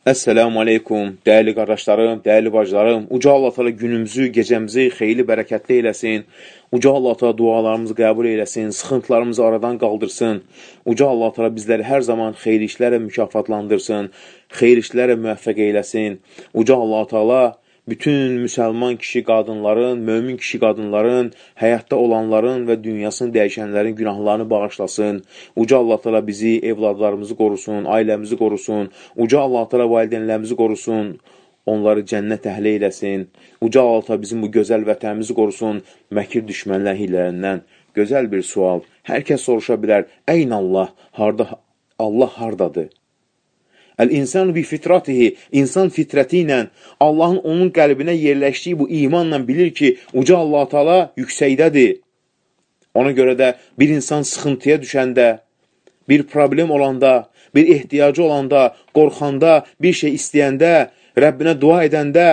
Əssəlamu aleykum, dəyərli qardaşlarım, dəyərli bacılarım. Uca Allah Teala günümüzü, gecəmizi xeyirli, bərəkətli eyləsin. Uca Allah Teala dualarımızı qəbul eyləsin, sıxıntılarımızı aradan qaldırsın. Uca Allah Teala bizləri hər zaman xeyir işlərlə mükafatlandırsın, xeyir işlərlə müvəffəq eyləsin. Uca Allah Teala bütün müsəlman kişi qadınların, mömin kişi qadınların, həyatda olanların və dünyasını dəyişənlərin günahlarını bağışlasın. Uca Allah Teala bizi, evladlarımızı qorusun, ailəmizi qorusun. Uca Allah Teala valideynlərimizi qorusun. Onları cənnət əhli eyləsin. Uca Allah Teala bizim bu gözəl vətənimizi qorusun. Məkir düşmənlər hillərindən. Gözəl bir sual. Hər kəs soruşa bilər. Əyn Allah? Allah hardadır? Əl-insanu bi fitratihi, insan fitrəti ilə Allahın onun qəlbinə yerləşdiyi bu imanla bilir ki, Uca Allah Teala yüksəkdədir. Ona görə də bir insan sıxıntıya düşəndə, bir problem olanda, bir ehtiyacı olanda, qorxanda, bir şey istəyəndə, Rəbbinə dua edəndə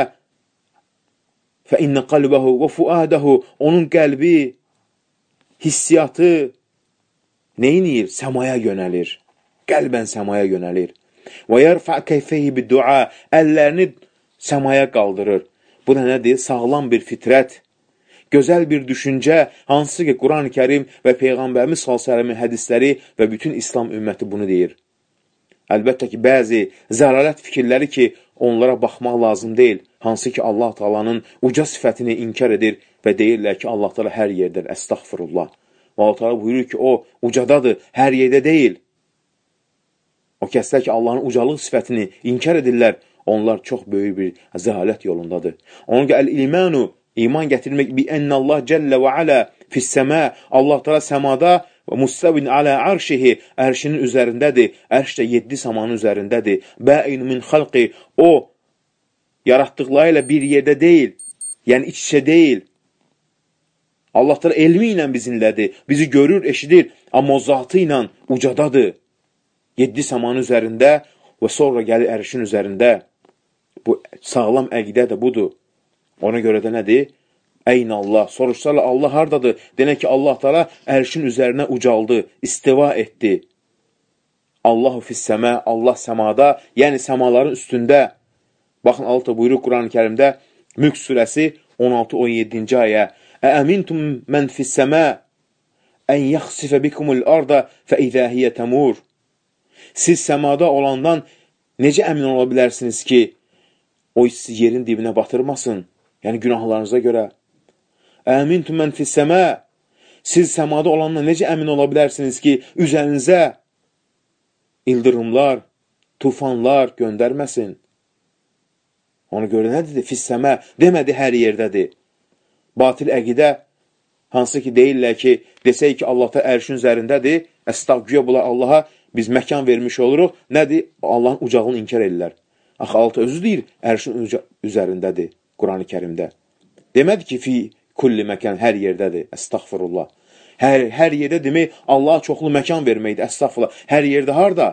فَإِنَّ قَلْبَهُ وَفُؤَادَهُ onun qəlbi, hissiyatı neyinir? Səmaya yönəlir. Qəlbən səmaya yönəlir. وَيَرْفَعْ كَيْفَيْهِ بِالدُّعَى əllərini səmaya qaldırır. Bu da nədir? Sağlam bir fitrət, gözəl bir düşüncə, hansı ki, Quran-ı Kərim və Peyğəmbərimiz s.ə.v-in hədisləri və bütün İslam ümməti bunu deyir. Əlbəttə ki, bəzi zəlalət fikirləri ki, onlara baxmaq lazım deyil. Hansı ki, Allah Taala'nın uca sifətini inkar edir və deyirlər ki, Allah Taala hər yerdədir. Əstəğfirullah. Allah Taala buyurur ki, o ucadadır, hər yerdə deyil. O kəslər ki, Allahın ucalıq sifətini inkar edirlər, onlar çox böyük bir zəhalət yolundadır. Onun ki, əl-imanu, iman gətirmək, bi ennallah cəllə və alə fissəmə, Allah Teala səmada və mustavin alə arşihi, ərşinin üzərindədir, ərş də 7 samanın üzərindədir. Bəin min xalqi, o, yaratdıqları ilə bir yerdə deyil, yəni iç-içə deyil. Allah Teala elmi ilə bizimlədir, bizi görür, eşidir, amma o zatı ilə ucadadır. 7 samanın üzərində və sonra gəlir ərşin üzərində. Bu sağlam əqidə də budur. Ona görə də nədir? Əyn Allah. Soruşsalar Allah hardadır? Denək ki, Allah Teala ərşin üzərinə ucaldı, istiva etdi. Allahu fissəmə, Allah səmada, yəni səmaların üstündə. Baxın, Allah buyurur Quran-ı Kərimdə, Mülk surəsi 16-17-ci ayə. Əəmintum mən fissəmə, ən yaxsifə bikumul arda fəizə hiyə təmur. Siz səmada olandan necə əmin ola bilərsiniz ki, o sizi yerin dibinə batırmasın? Yəni günahlarınıza görə. Əmintum mən fissəmə. Siz səmada olandan necə əmin ola bilərsiniz ki, üzərinizə ildırımlar, tufanlar göndərməsin? Ona görə nədir? Fissəmə demədi hər yerdədir. Batil əqidə, hansı ki deyirlər ki, desək ki, Allah da ərşin üzərindədir, əstəğfirullah bunlar Allaha biz məkan vermiş oluruq, nədir? Allahın ucağını inkar edirlər. Axı, Allah özü deyir, ərşin üzərindədir, Quran-ı Kərimdə. Demədi ki, fi kulli məkan, hər yerdədir, əstəğfirullah. Hər yerdə demək, Allaha çoxlu məkan verməkdir, əstəğfirullah. Hər yerdə harada?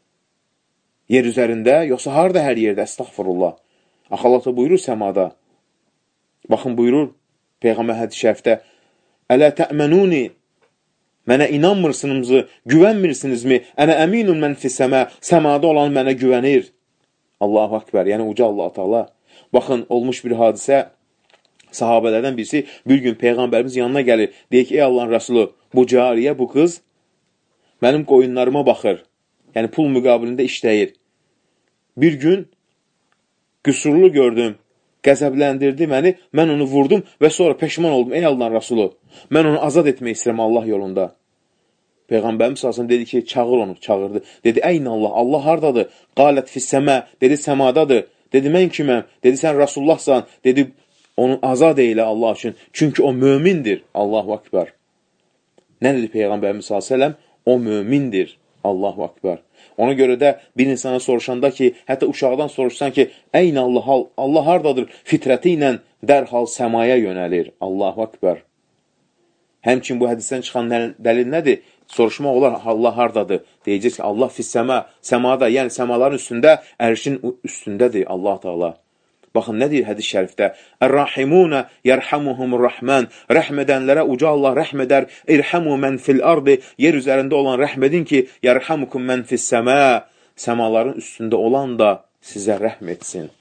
Yer üzərində, yoxsa harada hər yerdə, əstəğfirullah. Axı, Allah da buyurur səmada. Baxın, buyurur, Peyğəmbər hədis-i şərifdə, Ələ tə'mənuni, mənə inanmırsınızmı, güvənmirsinizmi? Ənə əminun mən fissəmə, səmada olan mənə güvənir. Allahu Akbar, yəni uca Allah Teala. Baxın, olmuş bir hadisə, sahabələrdən birisi bir gün Peyğəmbərimiz yanına gəlir. Deyir ki, ey Allahın Rəsulü, bu cariyə, bu qız mənim qoyunlarıma baxır. Yəni pul müqabilində işləyir. Bir gün qüsurlu gördüm, qəzəbləndirdi məni, mən onu vurdum və sonra peşman oldum. Ey Allahın Rəsulü, mən onu azad etmək istəyirəm Allah yolunda. Peyğəmbərimiz sallallahu dedi ki, çağır onu, çağırdı. Dedi, əyn Allah, Allah hardadır? Qalət fissəmə, dedi, səmadadır. Dedi, mən kiməm? Dedi, sən Rasullahsan. Dedi, onu azad eylə Allah üçün. Çünki o mömindir. Allahu Akbar. Nə dedi Peyğəmbərimiz sallallahu o mömindir. Allahu Akbar. Ona görə də bir insana soruşanda ki, hətta uşaqdan soruşsan ki, əyn Allah, Allah hardadır? Fitrəti ilə dərhal səmaya yönəlir. Allahu Akbar. Həmçin bu hədisdən çıxan dəlil nədir? Soruşmaq olar, Allah hardadır? Deyəcək ki, Allah fissəmə, səmada, yəni səmaların üstündə, ərşin üstündədir Allah Teala. Baxın, nə deyir hədis şərifdə? Ər-Rahimunə yərhamuhumur-Rahman. Rəhm edənlərə uca Allah rəhm edər. İrhamu mən fil-ardı. Yer üzərində olan rəhm edin ki, yərhamukum mən fissəmə. Səmaların üstündə olan da sizə rəhm etsin.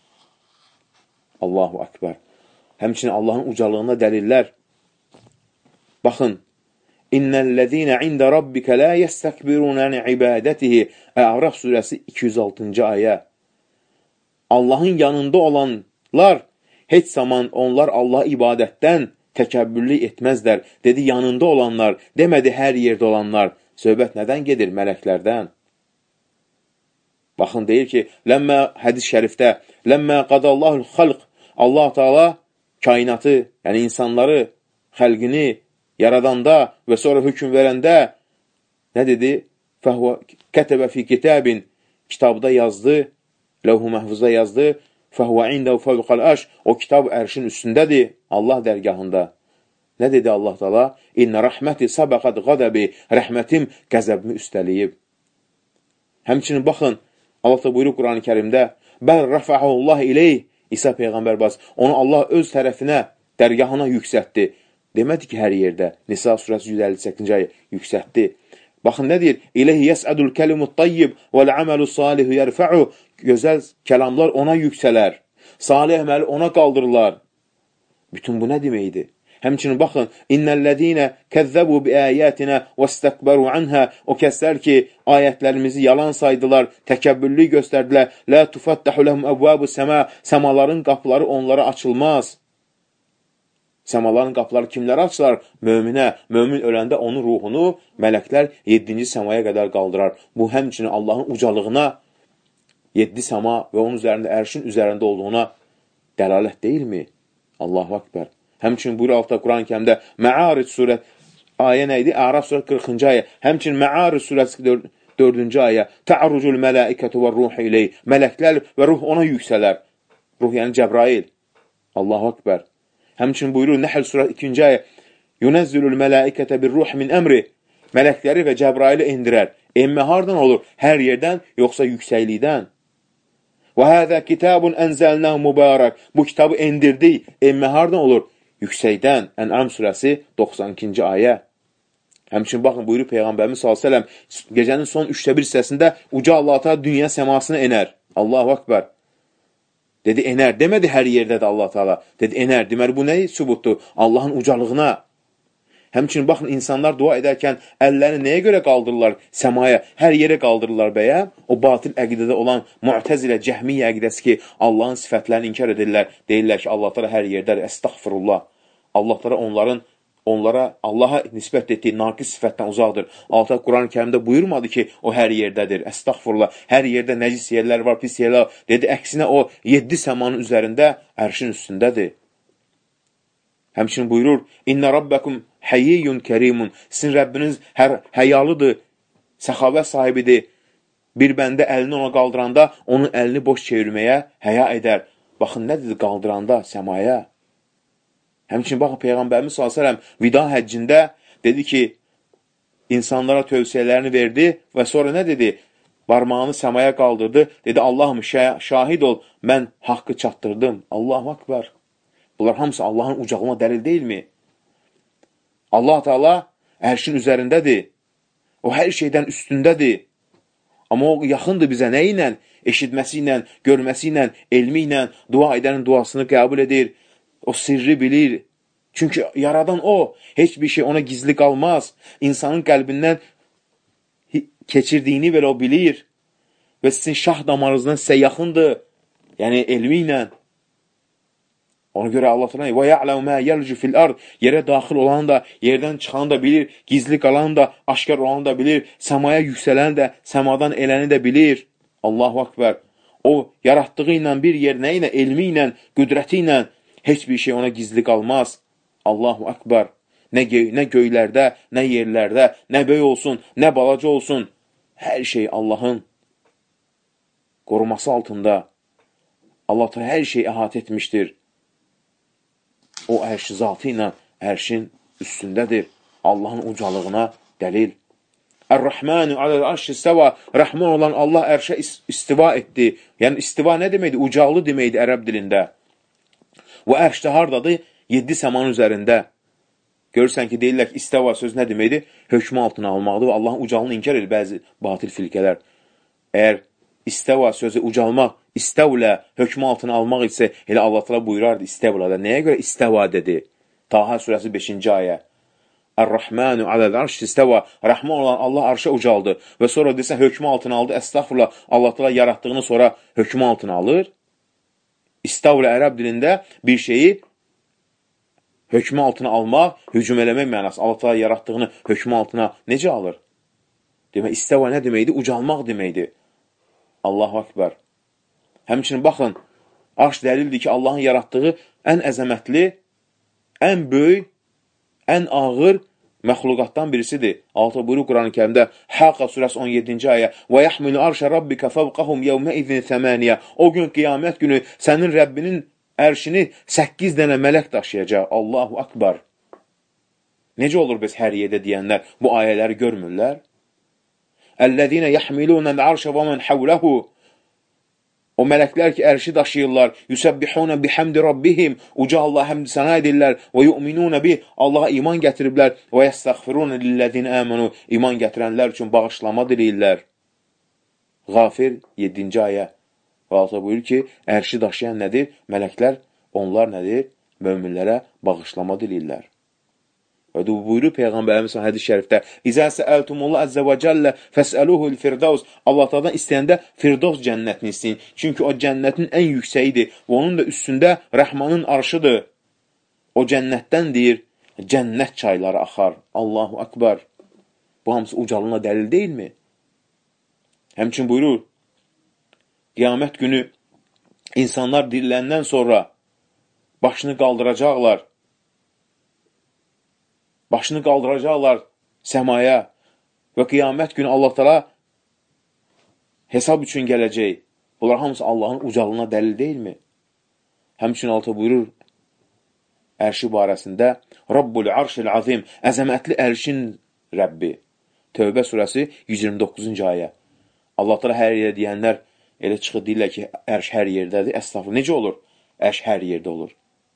Allahu Akbar. Həmçinin Allahın ucalığına dəlillər. Baxın, İnnellezîne inde rabbike la yestekbirûne an ibadetihi. A'raf surəsi 206-cı ayə. Allahın yanında olanlar heç zaman onlar Allah ibadətdən təkəbbürlü etməzlər. Dedi, yanında olanlar, demədi hər yerdə olanlar. Söhbət nədən gedir? Mələklərdən. Baxın, deyir ki, hədis şərifdə, ləmmə qadallahul xalq, Allah Teala kainatı, yəni insanları, xəlqini yaradanda və sonra hökm verəndə nə dedi? Kətəbə fi kitabin, kitabda yazdı, levh-u məhfuzda yazdı, fəhvə indəv fəvqəl əş, o kitab ərşin üstündədir, Allah dərgahında. Nə dedi Allah Teala? İnnə rəhməti səbəqəd qadəbi, rəhmətim qəzəbimi üstəliyib. Həmçinin baxın, Allah da buyurur Quran-ı Kərimdə, bəl rəfəhullah ileyh, İsa Peyğəmbər onu Allah öz tərəfinə, dərgahına yüksətdi. Demədi ki, hər yerdə. Nisa surəsi 158-ci ayə yüksətdi. Baxın, nə deyir? İləhi yəsədul kəlimut tayyib vəl-əməlu salihu yərfə'u. Gözəl kəlamlar ona yüksələr. Salih əməli ona qaldırırlar. Bütün bu nə deməkdir? Həmçinin baxın, İnnəl-ləzīnə kəzzəbu bi-əyətinə vəstəkbəru anhə. O kəslər ki, ayətlərimizi yalan saydılar, təkəbbürlü göstərdilər. Lə tufattahu ləhum əvvəbu səmə. Səmaların qapıları onlara açılmaz. Səmaların qapıları kimlərə açılar? Möminə. Mömin öləndə onun ruhunu mələklər 7-ci səmaya qədər qaldırar. Bu, həmçinin Allahın ucalığına, 7 səma və onun üzərində, ərşin üzərində olduğuna dəlalət deyilmi? Allahu Akbar. Həmçinin buyur altda Quran-ı Kərimdə Mə'aric surə, ayə nə idi? A'raf surə 40-cı ayə. Həmçinin Mə'aric surəsi 4-cü ayə. Ta'rucul mələikətu və ruhu ileyh. Mələklər və ruh ona yüksələr. Ruh yəni Cəbrail. Allahu Akbar. Həmçinin buyurur Nəhl surə 2-ci ayə. Yunəzzülül mələikətə bir ruh min əmri. Mələkləri və Cəbraili indirər. Emmə hardan olur? Hər yerdən, yoxsa yüksəklikdən? Və həzə kitabun ənzəlnəhu mübarək. Bu kitabı endirdik. Emmə hardan olur? Yüksəkdən. Ən'am surəsi 92-ci ayə. Həmçinin baxın, buyurur Peyğəmbərimiz s.ə.v. Gecənin son 1/3 hissəsində uca Allah-u dünya səmasına enər. Allahu Akbar. Dedi, enər. Demədi, hər yerdədir Allah Teala. Dedi, enər. Deməli, bu nəyi sübutdur? Allahın ucalığına. Həmçinin, baxın, insanlar dua edərkən əllərini nəyə görə qaldırırlar? Səmaya, hər yerə qaldırırlar bəyə. O batil əqidədə olan Mu'təzilə, Cəhmiyyə əqidəsi ki, Allahın sifətlərini inkar edirlər. Deyirlər ki, Allah Teala hər yerdədir. Əstəğfirullah. Allah Teala onlara Allaha nisbət etdiyi naqis sifətdən uzaqdır. Allah Quran-ı Kərimdə buyurmadı ki, o hər yerdədir. Əstəğfurullah. Hər yerdə nəcis yerlər var, pis yerlər. Dedi, əksinə o 7 səmanın üzərində, ərşin üstündədir. Həmçinin buyurur, İnnə rabbəkum həyiyyun kərimun. Sizin Rəbbiniz həyalıdır, səxavət sahibidir. Bir bəndə əlini ona qaldıranda, onun əlini boş çevirməyə həya edər. Baxın, nə dedi qaldıranda səmaya? Həmçinin, baxın, Peyğəmbərimiz s.ə.v. vida həccində dedi ki, insanlara tövsiyələrini verdi və sonra nə dedi? Barmağını səmaya qaldırdı. Dedi, Allahım, şahid ol, mən haqqı çatdırdım. Allahu Akbar. Bunlar hamısı Allahın ucalığına dəlil deyilmi? Allah Teala ərşin üzərindədir. O hər şeydən üstündədir. Amma o yaxındır bizə nə ilə? Eşitməsi ilə, görməsi ilə, elmi ilə, dua edənin duasını qəbul edir. O sirri bilir. Çünki yaradan o. Heç bir şey ona gizli qalmaz. İnsanın qəlbindən keçirdiyini belə o bilir. Və sizin şah damarınızdan sizə yaxındır. Yəni elmi ilə. Ona görə Allah təala və ya'lamu ma yalju fil ard, yerə daxil olanı da, yerdən çıxanı da bilir, gizli qalanı da, aşkar olanı da bilir, səmaya yüksələni də, səmadan eləni də bilir. Allahu Akbar. O yaratdığı ilə bir yer nə ilə, elmi ilə, qüdrəti ilə heç bir şey ona gizli qalmaz. Allahu Akbar. Nə göylərdə, nə yerlərdə, nə böyük olsun, nə balaca olsun, hər şey Allahın qoruması altında. Allah da hər şey əhatə etmişdir. O ərşi zatı ilə ərşin üstündədir. Allahın ucalığına dəlil. Ər-Rəhmanu aləl-arşi istəva. Rəhman olan Allah ərşə istiva etdi. Yəni istiva nə deməkdir? Ucaqlı deməkdir ərəb dilində. Və ərşdə hardadır? 7 səmanın üzərində. Görürsən ki, deyirlər ki, istəva söz nə deməkdir? Hökmü altına almaqdır və Allahın ucalığını inkar edir bəzi batil filkələr. Əgər İstəva sözü ucalmaq, istəvlə hökmü altına almaq isə elə Allah təala buyurardı istəvlədə. Nəyə görə istəva dedi? Taha surəsi 5-ci ayə. Ar-Rahmanu aləl arş istəva. Rəhman olan Allah arşa ucaldı. Və sonra desə hökmü altına aldı. Əstəğfurullah, Allah təala yaratdığını sonra hökmü altına alır. İstəvlə ərəb dilində bir şeyi hökmü altına almaq, hücum eləmək mənası. Allah təala yaratdığını hökmü altına necə alır? Demək, istəva nə deməkdir? Ucalmaq deməkdir. Allahu Akbar. Həmçinin baxın, arş dəlildir ki, Allahın yaratdığı ən əzəmətli, ən böyük, ən ağır məxluqatdan birisidir. Allah buyurur Quran-ı Kərimdə Haqqa surəsi 17-ci ayə və yahmilu arşə rabbika fawqahum yawma idin thamaniya. O gün qiyamət günü sənin Rəbbinin ərşini 8 dənə mələk daşıyacaq. Allahu Akbar. Necə olur biz hər yerdə deyənlər bu ayələri görmürlər? Əl-ləzīnə yahmilunəl arşə və mən havləhu. O mələklər ki, ərşi daşıyırlar. Yusabbihuna bihamdi rabbihim. Uca Allah həmd sənə edirlər. Və yu'minuna bih. Allaha iman gətiriblər. Və yəstəğfiruna lilləzīnə əmənu. İman gətirənlər üçün bağışlama diləyirlər. Qafir 7-ci ayə. Və Allah buyurur ki, ərşi daşıyan nədir? Mələklər, onlar nədir? Möminlərə bağışlama diləyirlər. Və buyurur Peyğəmbərimiz hədis şərifdə İzə səəltumullah əzzə və cəllə fəsəluhul firdavs. Allah ta'dan istəyəndə Firdavs cənnətini istəyin. Çünki o cənnətin ən yüksəyidir və onun da üstündə Rəhmanın arşıdır. O cənnətdən deyir, cənnət çayları axar. Allahu Akbar. Bu hamısı ucalığına dəlil deyilmi? Həmçin buyurur, qiyamət günü insanlar diriləndən sonra başını qaldıracaqlar. Başını qaldıracaqlar səmaya və qiyamət günü Allah təala hesab üçün gələcək. Bunlar hamısı Allahın ucalığına dəlil deyilmi? Həmçinin Allah buyurur ərşi barəsində Rabbul arşil azim, əzəmətli ərşin Rəbbi. Tövbə surəsi 129-cu ayə. Allah təala hər yerdə deyənlər elə çıxıb deyirlər ki, ərş hər yerdədir. Əstəğfurullah. Necə olur? Ərş hər yerdə olur.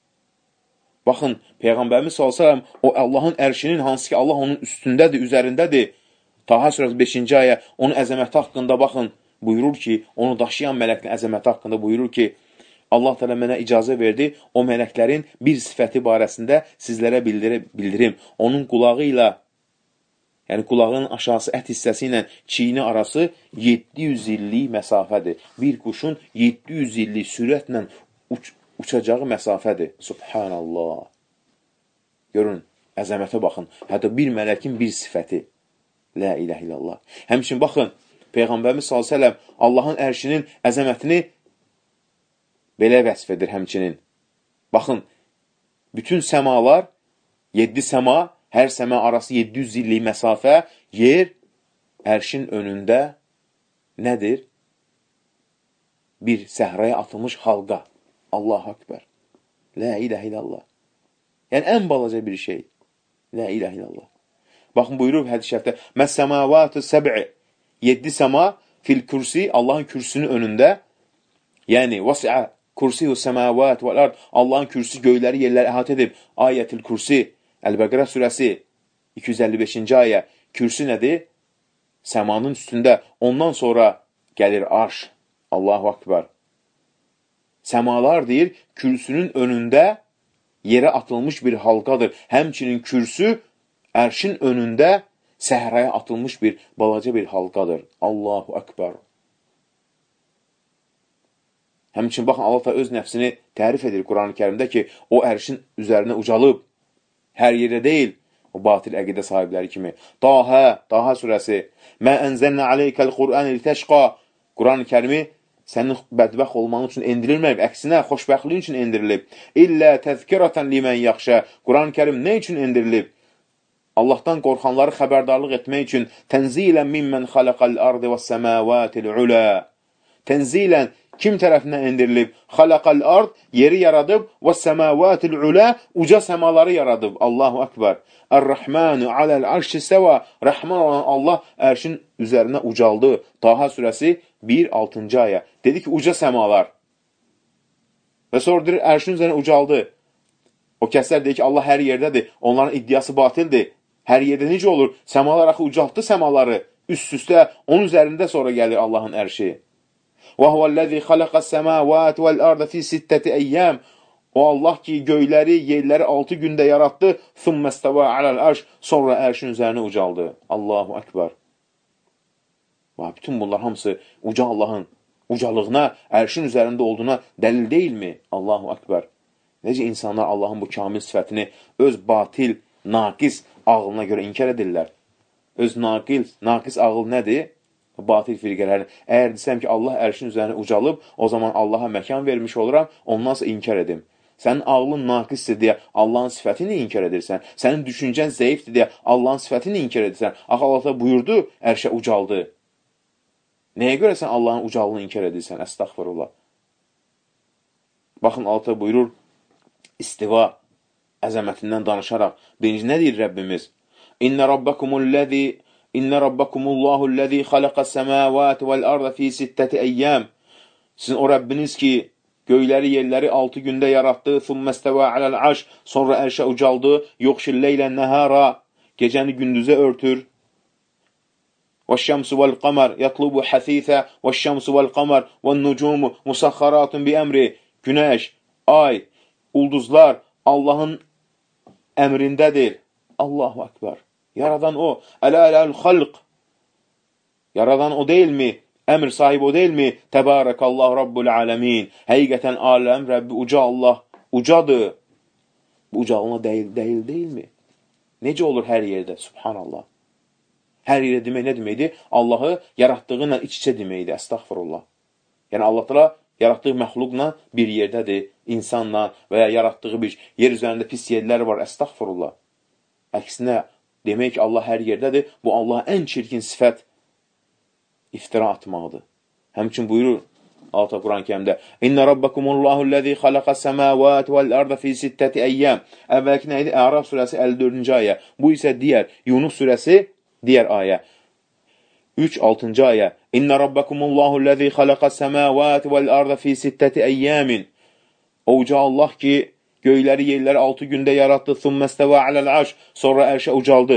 Baxın, Peyğəmbərimiz s.ə.v o Allahın ərşinin hansı ki Allah onun üstündədir, üzərindədir. Taha surəsi 5-ci ayə onun əzəməti haqqında baxın, buyurur ki, onu daşıyan mələklərin əzəməti haqqında buyurur ki, Allah təala mənə icazə verdi, o mələklərin bir sifəti barəsində sizlərə bildirim. Onun qulağı ilə, yəni qulağının aşağısı ət hissəsi ilə çiyini arası 700 illik məsafədir. Bir quşun 700 illik sürətlə uçacağı məsafədir. Subhanallah. Görün, əzəmətə baxın. Hətta bir mələkin bir sifəti. La ilahe illallah. Həmçin baxın, Peyğəmbərimiz s.ə.v Allahın ərşinin əzəmətini belə vəsf edir həmçinin. Baxın, bütün səmalar, 7 səma, hər səma arası 700 illik məsafə, yer ərşin önündə nədir? Bir səhraya atılmış halqa. Allahu Akbar. La ilahe illallah. Yəni, ən balaca bir şey. La ilahe illallah. Baxın, buyurur hədis şərifdə Məs-səmavatü səb'i 7 səma fil kürsi, Allahın kürsünün önündə, yəni, vəsi'a kursiyü səmavat və ard, Allahın kürsü göyləri, yerləri əhatə edib. Ayətil kürsi, Əl-Bəqərə surəsi 255-ci ayə. Kürsü nədir? Səmanın üstündə. Ondan sonra gəlir arş. Allahu Akbar. Səmalar deyir, kürsünün önündə yerə atılmış bir halqadır. Həmçinin kürsü ərşin önündə səhraya atılmış bir balaca bir halqadır. Allahu Akbar. Həmçinin baxın, Allah da öz nəfsini tərif edir Quran-ı Kərimdə ki, o ərşin üzərinə ucalıb, hər yerdə deyil, o batil əqidə sahibləri kimi. Daha surəsi Mə ənzəlnə aleykəl Qur'an il-təşqa. Quran-ı Kərimi sənin bədbəxt olmanın üçün endirilməyib, əksinə, xoşbəxtliyin üçün endirilib. İllə təzkirətən limən yaxşə. Quran-ı Kərim nə üçün endirilib? Allahdan qorxanları xəbərdarlıq etmək üçün tənzilən mimmən xaləqəl ardı və səməvətil ulə. Tənzilən kim tərəfindən endirilib? Xaləqəl ard, yeri yaradıb və səməvətil ulə, uca səmaları yaradıb. Allahu Akbar. Ər-Rəhmanu aləl arşi səva. Rəhman olan Allah ərşin üzərinə ucaldı. Taha surəsi 1-6-cı ayə. Dedi ki, uca səmalar. Və sonra deyir, ərşin üzərinə ucaldı. O kəslər deyir ki, Allah hər yerdədir. Onların iddiası batildir. Hər yerdə necə olur? Səmalar axı ucaltdı səmaları. Üst-üstə, onun üzərində sonra gəlir Allahın ərşi. Və huvəl-ləzi xalaqas-səmavati vəl-arda fi sittəti əyyam. O Allah ki, göyləri, yerləri 6 gündə yaratdı. Thumməstəvə aləl-ərş. Sonra ərşin üzərinə ucaldı. Allahu Ekber. Bütün bunlar hamısı uca Allahın ucalığına, ərşin üzərində olduğuna dəlil deyilmi? Allahu Ekber. Necə insanlar Allahın bu kamil sifətini öz batil, naqis ağlına görə inkar edirlər? Öz naqis ağıl nədir? Batil firqələrin. Əgər desəm ki, Allah ərşin üzərinə ucalıb, o zaman Allaha məkan vermiş oluram, ondan sonra inkar edim. Sənin ağlın naqisdir deyə Allahın sifətini inkar edirsən. Sənin düşüncən zəifdir deyə Allahın sifətini inkar edirsən. Axı Allah buyurdu, ərşə ucaldı. Nəyə görə sən Allahın ucalığını inkar edirsən? Əstəğfirullah. Baxın, Allah buyurur, istiva əzəmətindən danışaraq. Birinci, nə deyir Rəbbimiz? İnnə rabbakumullahu-ləzi xalaqas-səmavati vəl-arda fi sittəti əyyam. Sizin o Rəbbiniz ki, göyləri, yerləri 6 gündə yaratdı. Thumməstəvə aləl-ərş. Sonra ərşə ucaldı. Yoxşil-leylən nəhara. Gecəni gündüzə örtür. وَالشَّمْسُ وَالْقَمَرْ يَطْلُبُ حَثِيثَ وَالشَّمْسُ وَالْقَمَرْ وَالنُّجُومُ مُسَخَّرَاتٌ بِأَمْرِ. Günəş, ay, ulduzlar Allahın əmrindədir. Allahu Ekber. Yaradan o. Əl-xalq. Yaradan o deyilmi? Əmr sahibi o deyilmi? Təbarəkallahu Rabbul aləmin. Həqiqətən aləm Rəbbi uca Allah. Ucadır. Bu ucalığına deyilmi? Necə olur hər yerdə? Subhanallah. Hər yerdə demək nə deməkdir? Allahı yaratdığı ilə iç-içə deməkdir. Əstəğfirullah. Yəni Allah yaratdığı məxluqla bir yerdədir. İnsanla və ya yaratdığı bir yer üzərində pis yerlər var. Əstəğfirullah. Əksinə, demək ki, Allah hər yerdədir. Bu Allaha ən çirkin sifət iftira atmaqdır. Həmçin buyurur Allah Quran-ı Kərimdə: İnnə rabbakumullahu-ləzi xalaqas-səmavati vəl-arda fi sittəti əyyam. Əvvəlki nə idi? Əraf surəsi 54-cü ayə. Bu isə digər Yunus surəsi digər ayə. 3-6-cı ayə. İnnə rabbakumullahu-ləzi xalaqas-səmavati vəl-arda fi sittəti əyyamin. O uca Allah ki, göyləri, yerləri 6 gündə yaratdı. Thumməstəvə aləl-ərş. Sonra ərşə ucaldı.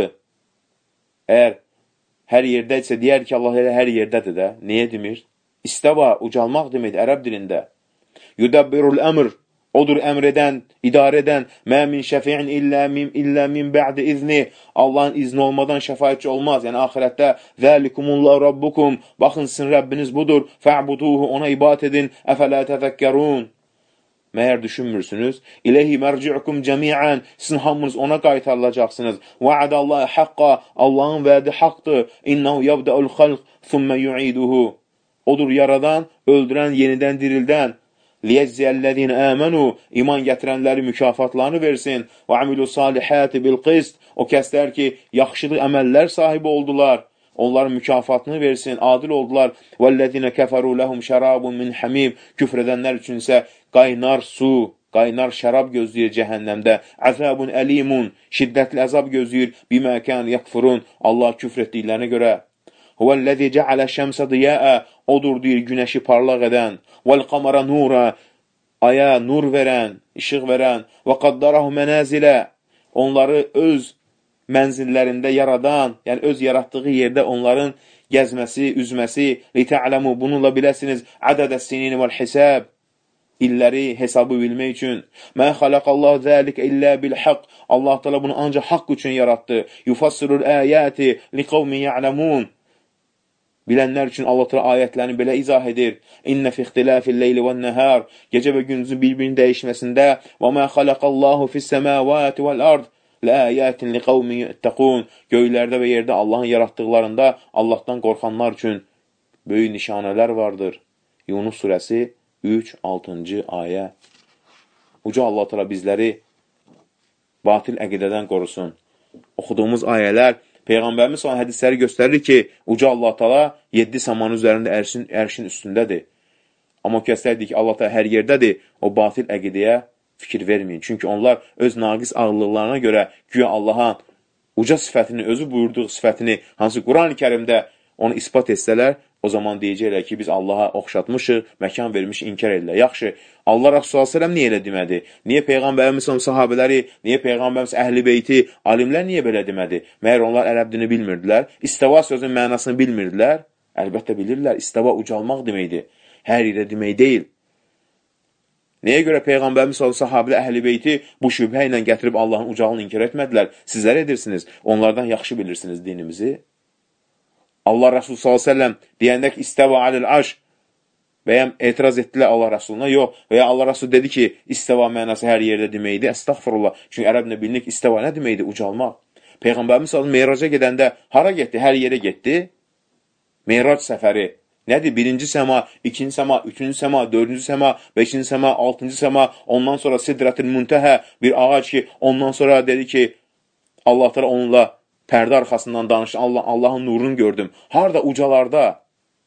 Əgər hər yerdədirsə, deyər ki, Allah hər yerdədir də. Niyə demir? İstəva, ucalmaq deməkdir ərəb dilində. Yudabbirul əmr. Odur əmr edən, idarə edən. Mə min şəfi'in illə min bə'di izni. Allahın izni olmadan şəfayətçi olmaz. Yəni, axirətdə zəlikumullahu rabbukum. Baxın, sizin Rəbbiniz budur. Fə'buduhu, ona ibadət edin. Əfələ təzəkkərun. Məyər düşünmürsünüz? İləhi mərci'ukum cəmi'ən. Sizin hamınız ona qaytarılacaqsınız. Va'adallahi haqqa. Allahın vədi haqdır. İnnehu yabda'ul xalq, thumma yu'iduhu. Odur yaradan, öldürən, yenidən dirildən. Liyezziyəllədin əmənu. İman gətirənləri mükafatlarını versin. Və amilu salihəti bil qist. O kəslər ki, yaxşılıq əməllər sahibi oldular. Onların mükafatını versin, adil oldular. Vəllədinə kəfəru ləhum şərabun min həmim. Küfr edənlər üçün isə qaynar su, qaynar şərab gözləyir cəhənnəmdə. Əzabun əlimun, şiddətli əzab gözləyir. Biməkən yakfurun, Allah küfr etdiklərinə görə. Huvəl-ləzi cəalə şəmsə diyaə. Odur deyir günəşi parlaq edən. Vəl-qamara nura. Aya nur verən, işıq verən. Və qaddarahu mənəzilə. Onları öz mənzillərində yaradan, yəni öz yaratdığı yerdə onların gəzməsi, üzməsi. Litə'ləmu, bununla biləsiniz. Ədədəs-sinini vəl-hisəb. İlləri, hesabı bilmək üçün. Mə xalaqallahu zəlikə illə bil-haqq. Allah Teala bunu ancaq haqq üçün yarattı. Yufassirul əyəti liqavmin ya'ləmun. Bilənlər üçün Allah Teala ayətlərini belə izah edir. İnnə fi ixtilafil leyli vən-nəhar. Gecə və gündüzün bir-birinin dəyişməsində. Və mə xalaqallahu fis-səmavati vəl-ard. Ləyətin liqavmin yəttəqun. Göylərdə və yerdə Allahın yaratdıqlarında Allahdan qorxanlar üçün böyük nişanələr vardır. Yunus surəsi 3-6-cı ayə. Uca Allah Teala bizləri batil əqidədən qorusun. Oxuduğumuz ayələr, Peyğəmbərimiz olan hədisləri göstərir ki, uca Allah Teala 7 saman üzərində ərşin üstündədir. Amma kəslərdir ki, Allah Teala hər yerdədir, o batil əqidəyə fikir verməyin. Çünki onlar öz naqis ağırlıqlarına görə güya Allah'a uca sifətini, özü buyurduğu sifətini, hansı Quran-ı Kərimdə onu ispat etsələr, o zaman deyəcəklər ki, biz Allaha oxşatmışıq, məkan vermiş, inkar edirlər. Yaxşı, Allah Rasulullah s.ə.v niyə elə demədi? Niyə Peyğəmbərimiz sahabələri, niyə Peyğəmbərimiz əhl-i beyti, alimlər niyə belə demədi? Məyər onlar ərəb dilini bilmirdilər? İstəva sözün mənasını bilmirdilər? Əlbəttə bilirlər, istəva ucalmaq deməkdir. hər yerdə demək deyil. Nəyə görə Peyğəmbərimiz sahabilə Əhl-i Beyti bu şübhə ilə gətirib Allahın ucalığını inkar etmədilər? Sizlər edirsiniz, onlardan yaxşı bilirsiniz dinimizi. Allah Rəsulü s.ə.v deyəndə ki, istəva alil arş və ya etiraz etdilər Allah Rəsuluna, yox. Və ya Allah Rəsul dedi ki, istəva mənası hər yerdə deməkdir. Əstəğfirullah. Çünki ərəblə bilinir ki, istəva nə deməkdir? Ucalmaq. Peyğəmbərimiz s.ə.v Meyraca gedəndə hara getdi? Hər yerə getdi. Meyrac səfəri nədir? Birinci səma, ikinci səma, üçüncü səma, dördüncü səma, beşinci səma, altıncı səma, ondan sonra Sidratil Müntəhə bir ağac ki, ondan sonra dedi ki, Allah təala onunla pərdə arxasından danışdı, Allahın nurunu gördüm. Harada? Ucalarda.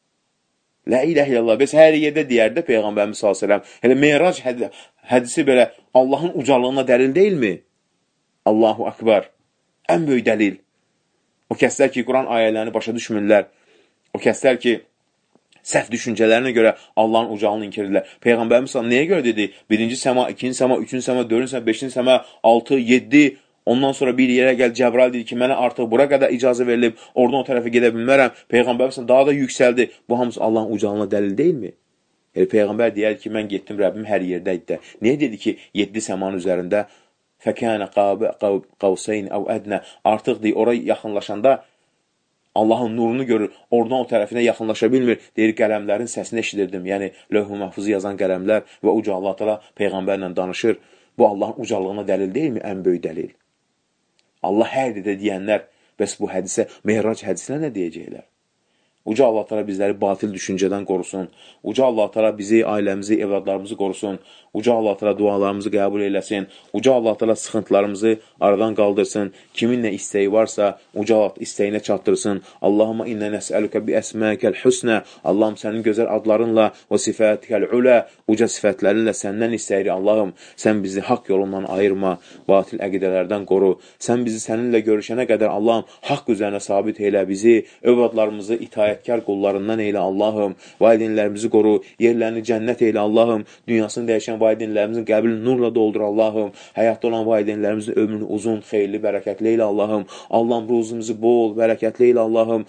La ilahe illallah. Biz hər yerdə deyərdə Peyğəmbərimiz s.ə.v. Elə Meyrac hədisi belə Allahın ucalığına dəlil deyilmi? Allahu Akbar. Ən böyük dəlil. O kəslər ki, Quran ayələrini başa düşmürlər. O kəslər ki, səhv düşüncələrinə görə Allahın ucalığını inkar edirlər. Peyğəmbərimiz nəyə görə dedi? Birinci səma, ikinci səma, üçüncü səma, dördüncü səma, beşinci səma, 6, 7, ondan sonra bir yerə gəl, Cəbrail dedi ki, mənə artıq bura qədər icazə verilib, oradan o tərəfə gedə bilmərəm. Peyğəmbərimiz daha da yüksəldi. Bu hamısı Allahın ucalığına dəlil deyilmi? Peyğəmbər deyər ki, mən getdim, Rəbbim hər yerdəydi. Niyə dedi ki, 7 səmanın üzərində fəkənə qavseyn əv ədnə, artıq deyir, oraya yaxınlaşanda Allahın nurunu görür, oradan o tərəfinə yaxınlaşa bilmir. Deyir, qələmlərin səsini eşidirdim. Yəni, lövh-ü məhfuzu yazan qələmlər və uca Allah təala Peyğəmbərlə danışır. Bu Allahın ucalığına dəlil deyilmi? Ən böyük dəlil. Allah hər yerdə deyənlər, bəs bu hədisə, Meyrac hədisinə nə deyəcəklər? Uca Allah təala bizləri batil düşüncədən qorusun. Uca Allah təala bizi, ailəmizi, evladlarımızı qorusun. Uca Allah təala dualarımızı qəbul eləsin. Uca Allah təala sıxıntılarımızı aradan qaldırsın. Kimin nə istəyi varsa, Uca Allah istəyinə çatdırsın. Allahumma inna nəs'əluka bi əsməkəl husnə. Allahım, sənin gözəl adlarınla və sifətikəl ulə, uca sifətlərinlə səndən istəyirik. Allahım, sən bizi haqq yolundan ayırma, batil əqidələrdən qoru. Sən bizi səninlə görüşənə qədər Allahım, haqq üzərinə sabit elə bizi, övladlarımızı itayətkar qullarından eylə Allahım. Valideynlərimizi qoru, yerlərini cənnət eylə Allahım. Dünyasını dəyişən valideynlərimizin qəbrini nurla doldur Allahım. Həyatda olan valideynlərimizin ömrünü uzun, xeyirli, bərəkətli eylə Allahım. Allahım, ruzumuzu bol, bərəkətli eylə Allahım.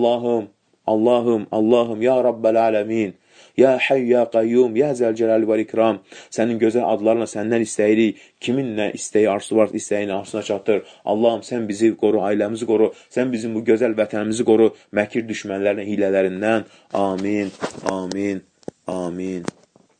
Allahım, ya Rabbəl aləmin. Ya Hayy, ya Qayyum, ya Zəlcəlal və İkram. Sənin gözəl adlarına səndən istəyirik. Kimin nə istəyi, arzusu var, istəyini arzusuna çatdır. Allahım, sən bizi qoru, ailəmizi qoru. Sən bizim bu gözəl vətənimizi qoru. Məkir düşmənlərin hilələrindən. Amin, amin, amin.